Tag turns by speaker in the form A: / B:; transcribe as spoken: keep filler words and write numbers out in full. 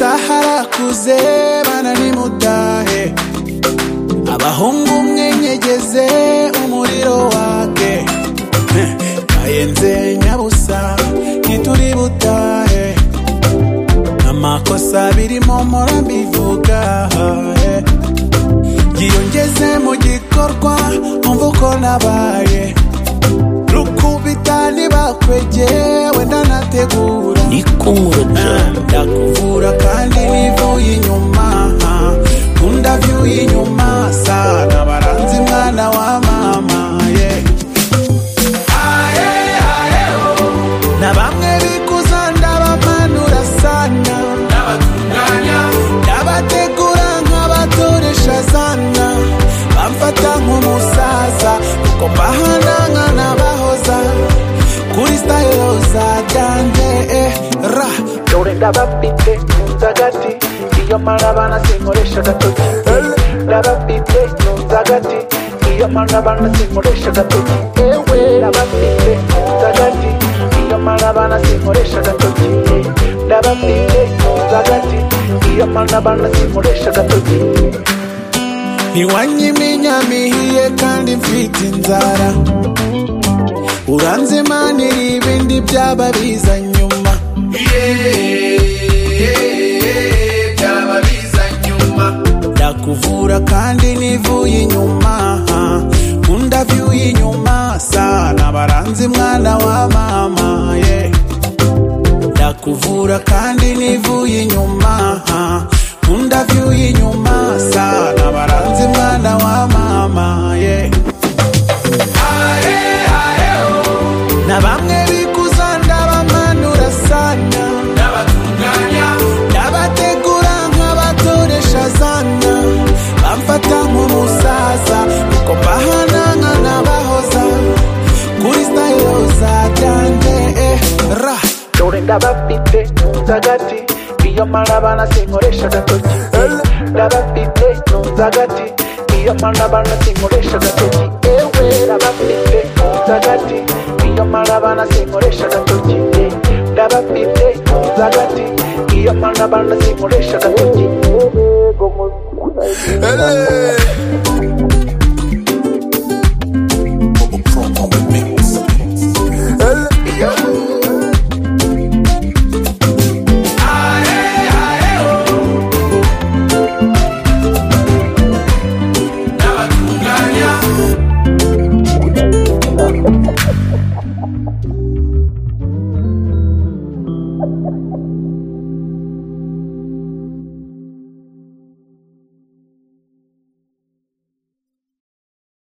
A: amasaha arakuze bana nimudahe abahungu mwenyegeze umuriro wake kayenze nyabusa ntituri butahe amakosa birimo mpora mbivuga yiyongeze mu gikorwa umva uko nabaye rukubita nibakwegeye wenda nategura ndakuvura kandi nivuye inyuma undavyuye inyuma sana baranzi mwana wa mama yeah. Aye, aye, oh. Na bamwe bikuza ndabamanura sana ndabatunganya ndabategura nk'abatoresha sana bamfata nk'umusaza kuko mbahananga n'abahoza kuri style za dande eh, ra dore ndabafite nzagati iyo marabana sinkoresha gatoki ndabafite nzagati iyo marabana sinkoresha gatoki ewe ndabafite nzagati iyo marabana sinkoresha gatoki ndabafite nzagati iyo marabana sinkoresha gatoki ntiwanyimenya mihiye kandi mfite inzara uranzimanira ibindi byaba biza nyuma byaba biza nyuma ndakuvura kandi nivuye inyuma undavyuye inyuma sana baranzi mwana wa mama yeah. Ndakuvura kandi nivuye inyuma undavyuye inyuma sana baranzi mwana wa mama yeah. Aye, aye, oh. Na bamwe bikuza ndabamanura sana ndabatunganya ndabategura nk'abatoresha sana bamfata nk'umusaza kuko mbahananga n'abahoza kuri style za dande eh, ra dore ndabafite nzagati iyo marabana sinkoresha gatoki ndabafite nzagati iyo marabana sinkoresha gatoki ewe ndabafite nzagati iyo marabana sinkoresha gatoki ndabafite nzagati iyo marabana sinkoresha gatoki
B: Thank you.